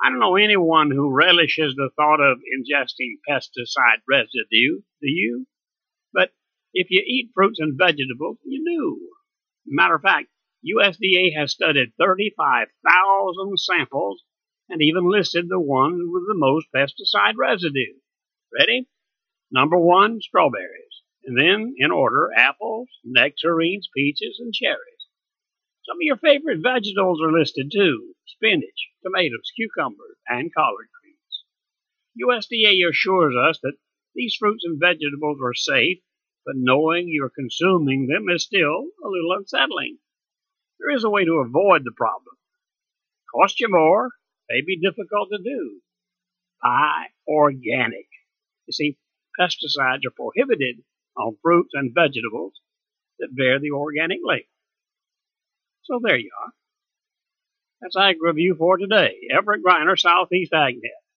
I don't know anyone who relishes the thought of ingesting pesticide residue, do you? But if you eat fruits and vegetables, you do. Matter of fact, USDA has studied 35,000 samples and even listed the ones with the most pesticide residue. Ready? Number one, strawberries. And then, in order, apples, nectarines, peaches, and cherries. Some of your favorite vegetables are listed too: spinach, tomatoes, cucumbers, and collard greens. USDA assures us that these fruits and vegetables are safe, but knowing you're consuming them is still a little unsettling. There is a way to avoid the problem. Cost you more, may be difficult to do. Buy organic. You see, pesticides are prohibited on fruits and vegetables that bear the organic label. So there you are. That's Ag Review for today. Everett Griner, Southeast AgNet.